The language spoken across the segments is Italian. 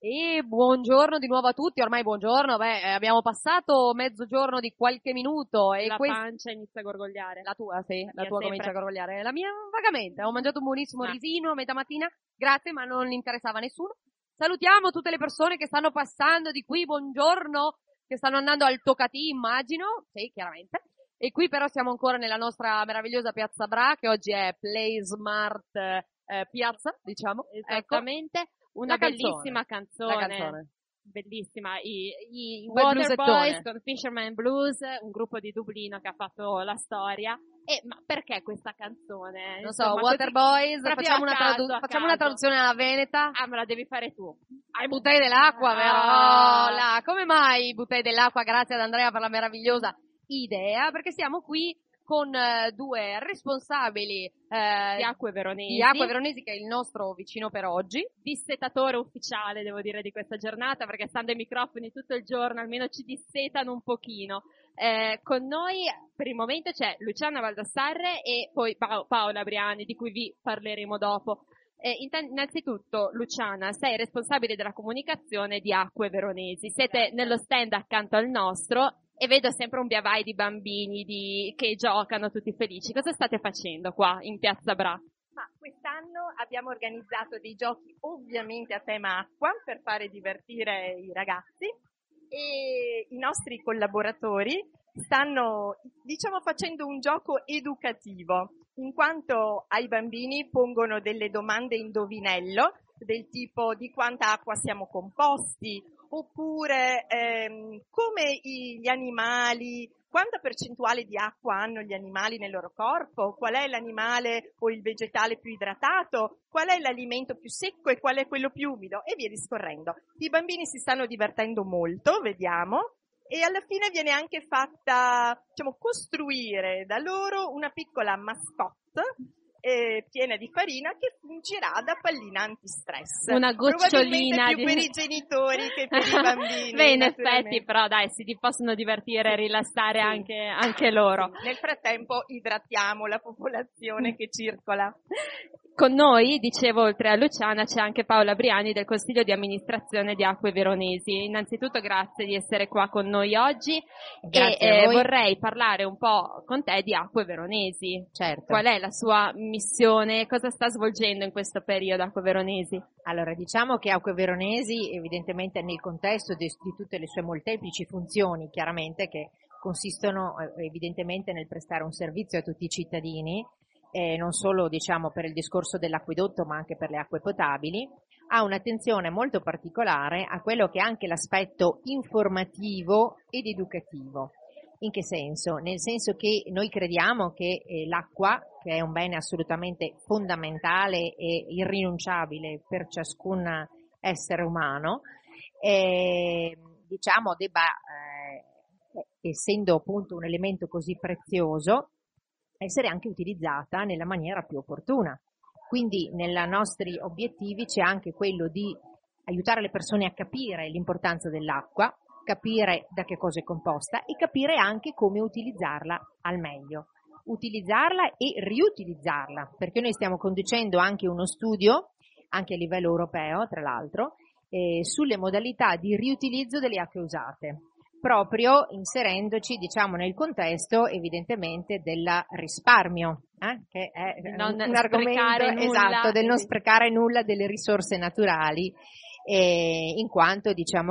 E buongiorno di nuovo a tutti, ormai buongiorno, abbiamo passato mezzogiorno di qualche minuto e La pancia inizia a gorgogliare. La tua, sì, la mia tua sempre. comincia a gorgogliare. La mia vagamente, ho mangiato un buonissimo risino a metà mattina, grazie, ma non interessava a nessuno. Salutiamo tutte le persone che stanno passando di qui, buongiorno, che stanno andando al Tocatì, immagino, sì, chiaramente. E qui però siamo ancora nella nostra meravigliosa Piazza Bra, che oggi è Play Smart Piazza, diciamo. Esattamente. Ecco. Una bellissima canzone. La canzone. Bellissima. I Water Boys con Fisherman Blues, un gruppo di Dublino che ha fatto la storia. Ma perché questa canzone? Non so, Water Boys, facciamo una traduzione alla veneta. Ah, me la devi fare tu. Ai buttei dell'acqua, vero? Oh, là. Come mai i buttei dell'acqua? Grazie ad Andrea per la meravigliosa idea, perché siamo qui con due responsabili di Acque Veronesi, che è il nostro vicino per oggi, dissetatore ufficiale, devo dire, di questa giornata, perché stando ai microfoni tutto il giorno almeno ci dissetano un pochino. Con noi per il momento c'è Luciana Valdassarre e poi Paola Briani, di cui vi parleremo dopo. Innanzitutto, Luciana, sei responsabile della comunicazione di Acque Veronesi, siete nello stand accanto al nostro e vedo sempre un via vai di bambini che giocano tutti felici. Cosa state facendo qua in Piazza Bra? Ma quest'anno abbiamo organizzato dei giochi ovviamente a tema acqua per fare divertire i ragazzi e i nostri collaboratori stanno, facendo un gioco educativo, in quanto ai bambini pongono delle domande indovinello del tipo di quanta acqua siamo composti, oppure come gli animali, quanta percentuale di acqua hanno gli animali nel loro corpo, qual è l'animale o il vegetale più idratato, qual è l'alimento più secco e qual è quello più umido, e via discorrendo. I bambini si stanno divertendo molto, vediamo, e alla fine viene anche fatta, costruire da loro una piccola mascotte piena di farina che fungirà da pallina antistress. Una gocciolina più per i genitori che per i bambini. Beh, in effetti, però dai, si possono divertire e rilassare anche loro. Sì. Nel frattempo idratiamo la popolazione che circola. Con noi, dicevo, oltre a Luciana, c'è anche Paola Briani del Consiglio di amministrazione di Acque Veronesi. Innanzitutto grazie di essere qua con noi oggi. Grazie e vorrei parlare un po' con te di Acque Veronesi. Certo. Qual è la sua missione? Cosa sta svolgendo in questo periodo Acque Veronesi? Allora, diciamo che Acque Veronesi, evidentemente nel contesto di tutte le sue molteplici funzioni, chiaramente, che consistono evidentemente nel prestare un servizio a tutti i cittadini, non solo per il discorso dell'acquedotto ma anche per le acque potabili, ha un'attenzione molto particolare a quello che è anche l'aspetto informativo ed educativo. In che senso? Nel senso che noi crediamo che l'acqua, che è un bene assolutamente fondamentale e irrinunciabile per ciascun essere umano, debba, essendo appunto un elemento così prezioso, essere anche utilizzata nella maniera più opportuna. Quindi nei nostri obiettivi c'è anche quello di aiutare le persone a capire l'importanza dell'acqua, capire da che cosa è composta e capire anche come utilizzarla al meglio. Utilizzarla e riutilizzarla, perché noi stiamo conducendo anche uno studio, anche a livello europeo tra l'altro, sulle modalità di riutilizzo delle acque usate, proprio inserendoci nel contesto evidentemente del risparmio, che è un argomento esatto, del non sprecare nulla delle risorse naturali, in quanto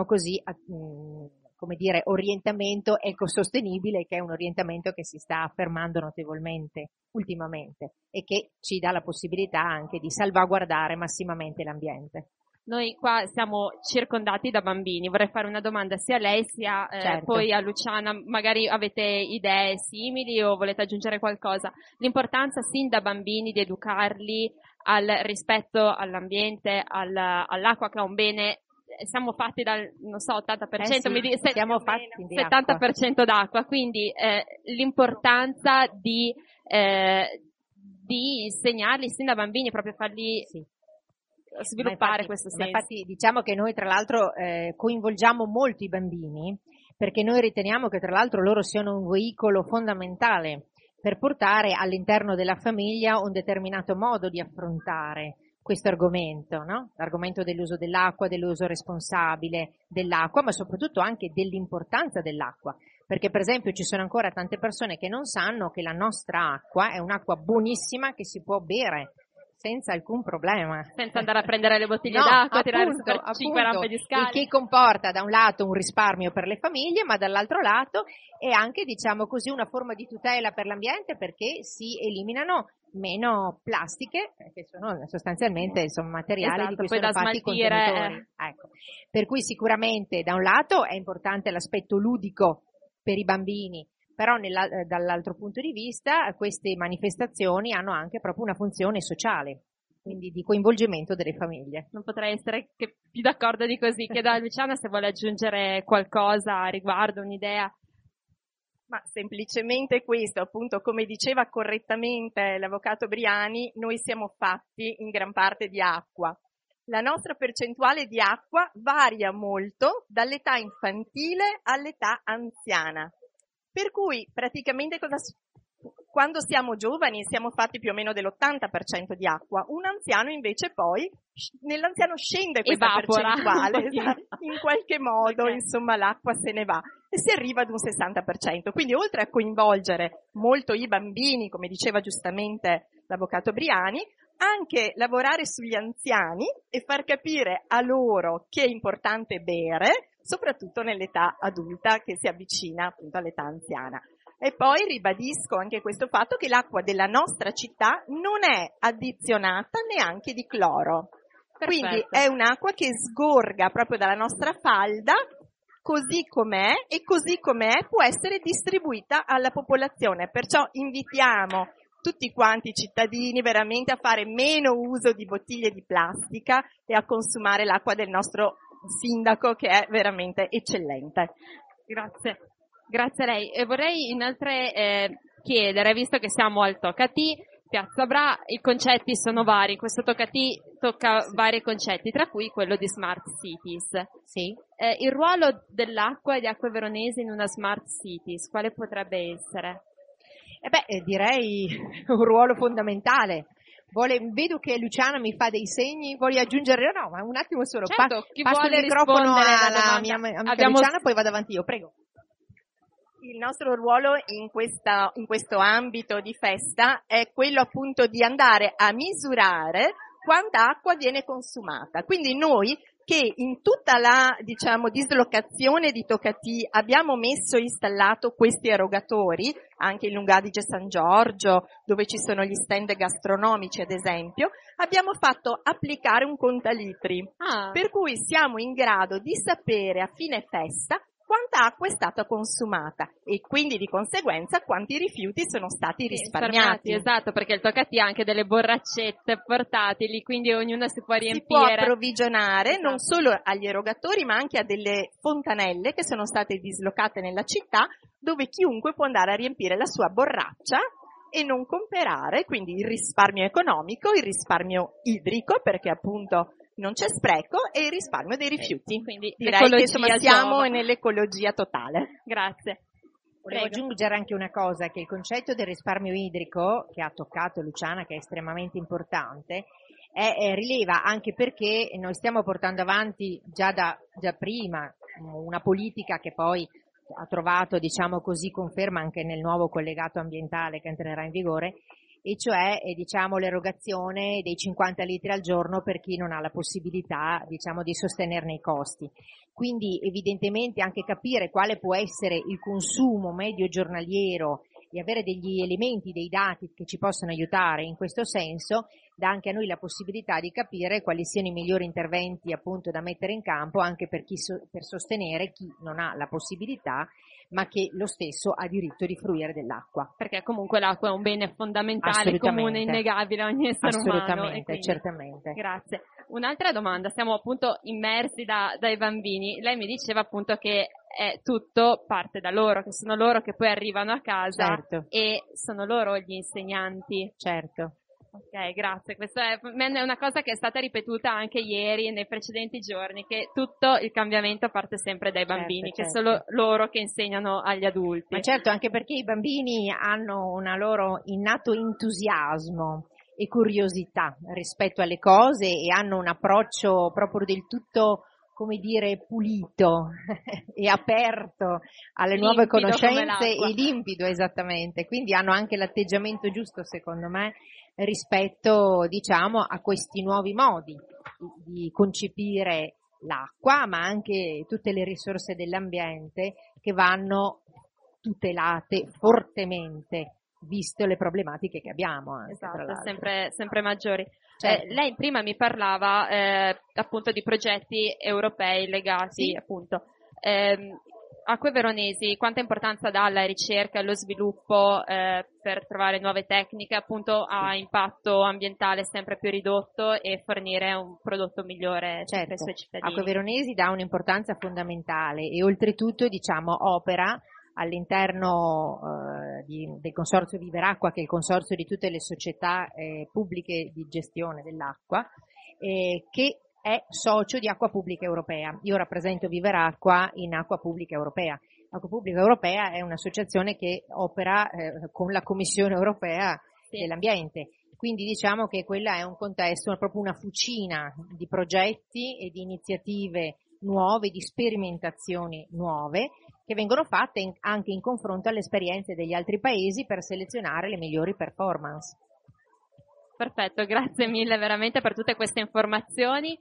orientamento ecosostenibile, che è un orientamento che si sta affermando notevolmente ultimamente e che ci dà la possibilità anche di salvaguardare massimamente l'ambiente. Noi qua siamo circondati da bambini, vorrei fare una domanda sia a lei sia certo. Poi a Luciana, magari avete idee simili o volete aggiungere qualcosa. L'importanza sin da bambini di educarli al rispetto all'ambiente, all'acqua che è un bene, siamo fatti dal, 80%, siamo fatti di 70% d'acqua, quindi l'importanza di insegnarli sin da bambini, proprio farli... Sì. Sviluppare questo senso. Infatti diciamo che noi tra l'altro coinvolgiamo molto i bambini, perché noi riteniamo che tra l'altro loro siano un veicolo fondamentale per portare all'interno della famiglia un determinato modo di affrontare questo argomento, no? L'argomento dell'uso dell'acqua, dell'uso responsabile dell'acqua, ma soprattutto anche dell'importanza dell'acqua, perché per esempio ci sono ancora tante persone che non sanno che la nostra acqua è un'acqua buonissima che si può bere senza alcun problema. Senza andare a prendere le bottiglie No, d'acqua, tirare su appunto, per 5 rampe di il scale. che comporta da un lato un risparmio per le famiglie, ma dall'altro lato è anche, diciamo così, una forma di tutela per l'ambiente, perché si eliminano meno plastiche, che sono sostanzialmente materiali di cui poi sono da fatti i smaltire, contenitori. Ecco. Per cui sicuramente da un lato è importante l'aspetto ludico per i bambini, però dall'altro punto di vista queste manifestazioni hanno anche proprio una funzione sociale, quindi di coinvolgimento delle famiglie. Non potrei essere che più d'accordo di così. Chiedo a Luciana se vuole aggiungere qualcosa a riguardo, un'idea. Ma semplicemente questo, appunto, come diceva correttamente l'avvocato Briani, noi siamo fatti in gran parte di acqua. La nostra percentuale di acqua varia molto dall'età infantile all'età anziana. Per cui praticamente quando siamo giovani siamo fatti più o meno dell'80% di acqua, un anziano invece poi, nell'anziano scende questa Evapora. percentuale, in qualche modo, Okay. insomma l'acqua se ne va e si arriva ad un 60%. Quindi oltre a coinvolgere molto i bambini, come diceva giustamente l'avvocato Briani, anche lavorare sugli anziani e far capire a loro che è importante bere, soprattutto nell'età adulta che si avvicina appunto all'età anziana. E poi ribadisco anche questo fatto che l'acqua della nostra città non è addizionata neanche di cloro. Perfetto. Quindi è un'acqua che sgorga proprio dalla nostra falda, così com'è, e così com'è può essere distribuita alla popolazione. Perciò invitiamo tutti quanti i cittadini veramente a fare meno uso di bottiglie di plastica e a consumare l'acqua del nostro sindaco, che è veramente eccellente. Grazie a lei. E vorrei inoltre chiedere, visto che siamo al Tocatì, Piazza Bra, i concetti sono vari, questo Tocatì tocca vari concetti, tra cui quello di Smart Cities. Sì. Il ruolo dell'acqua e di Acque Veronesi in una Smart Cities, quale potrebbe essere? Direi un ruolo fondamentale. Vedo che Luciana mi fa dei segni, vuoi aggiungere? No, ma un attimo solo. Certo, chi passo vuole il microfono rispondere alla alla domanda? mia amica Abbiamo- Luciana, poi vado avanti io, prego. Il nostro ruolo in questo ambito di festa è quello appunto di andare a misurare quanta acqua viene consumata. Quindi noi che in tutta la, dislocazione di Tocatì abbiamo installato questi erogatori, anche in Lungadige San Giorgio, dove ci sono gli stand gastronomici ad esempio, abbiamo fatto applicare un contalitri, per cui siamo in grado di sapere a fine festa quanta acqua è stata consumata e quindi di conseguenza quanti rifiuti sono stati risparmiati. Esatto, perché il Tocatì ha anche delle borraccette portatili, quindi ognuno si può riempire. Si può approvvigionare Esatto. non solo agli erogatori ma anche a delle fontanelle che sono state dislocate nella città, dove chiunque può andare a riempire la sua borraccia e non comperare, quindi il risparmio economico, il risparmio idrico, perché appunto non c'è spreco, e il risparmio dei rifiuti. Quindi direi che insomma siamo giova. nell'ecologia totale. Grazie. Volevo aggiungere anche una cosa, che il concetto del risparmio idrico, che ha toccato Luciana, che è estremamente importante, rileva anche perché noi stiamo portando avanti già prima una politica che poi ha trovato, conferma anche nel nuovo collegato ambientale che entrerà in vigore, e cioè l'erogazione dei 50 litri al giorno per chi non ha la possibilità di sostenerne i costi. Quindi evidentemente anche capire quale può essere il consumo medio giornaliero e avere degli elementi, dei dati che ci possono aiutare in questo senso, dà anche a noi la possibilità di capire quali siano i migliori interventi appunto da mettere in campo anche per sostenere chi non ha la possibilità ma che lo stesso ha diritto di fruire dell'acqua. Perché comunque l'acqua è un bene fondamentale, comune, innegabile a ogni essere umano. Assolutamente, certamente. Grazie. Un'altra domanda, siamo appunto immersi dai bambini. Lei mi diceva appunto che tutto parte da loro, che sono loro che poi arrivano a casa, certo. E sono loro gli insegnanti. Certo. Ok, grazie. Questa è una cosa che è stata ripetuta anche ieri e nei precedenti giorni, che tutto il cambiamento parte sempre dai bambini, che sono loro che insegnano agli adulti. Ma certo, anche perché i bambini hanno un loro innato entusiasmo e curiosità rispetto alle cose e hanno un approccio proprio del tutto, come dire, pulito e aperto alle nuove conoscenze e limpido, esattamente. Quindi hanno anche l'atteggiamento giusto, secondo me, rispetto, diciamo, a questi nuovi modi di concepire l'acqua, ma anche tutte le risorse dell'ambiente che vanno tutelate fortemente, visto le problematiche che abbiamo. Anche, esatto, sempre maggiori. Certo. Lei prima mi parlava appunto di progetti europei legati, sì, appunto. Acque Veronesi, quanta importanza dà alla ricerca e allo sviluppo per trovare nuove tecniche appunto a impatto ambientale sempre più ridotto e fornire un prodotto migliore ai suoi cittadini? Acque Veronesi dà un'importanza fondamentale e oltretutto, diciamo, opera all'interno del consorzio Viveracqua, che è il consorzio di tutte le società pubbliche di gestione dell'acqua, che è socio di Acqua Pubblica Europea. Io rappresento Viveracqua in Acqua Pubblica Europea. Acqua Pubblica Europea è un'associazione che opera con la Commissione Europea dell'Ambiente. Quindi diciamo che quella è un contesto, proprio una fucina di progetti e di iniziative nuove, di sperimentazioni nuove, che vengono fatte anche in confronto alle esperienze degli altri paesi per selezionare le migliori performance. Perfetto, grazie mille veramente per tutte queste informazioni.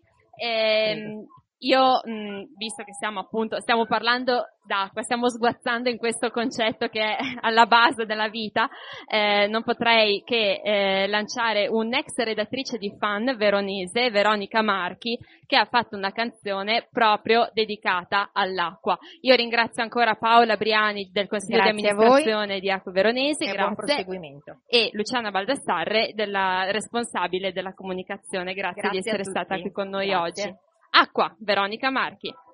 Io, visto che stiamo parlando d'acqua, stiamo sguazzando in questo concetto che è alla base della vita, non potrei che lanciare un'ex redattrice di Fun veronese, Veronica Marchi, che ha fatto una canzone proprio dedicata all'acqua. Io ringrazio ancora Paola Briani del Consiglio di amministrazione di Acque Veronesi, buon proseguimento. E Luciana Baldassarre, della responsabile della comunicazione. Grazie di essere stata qui con noi oggi. Acqua, Veronica Marchi.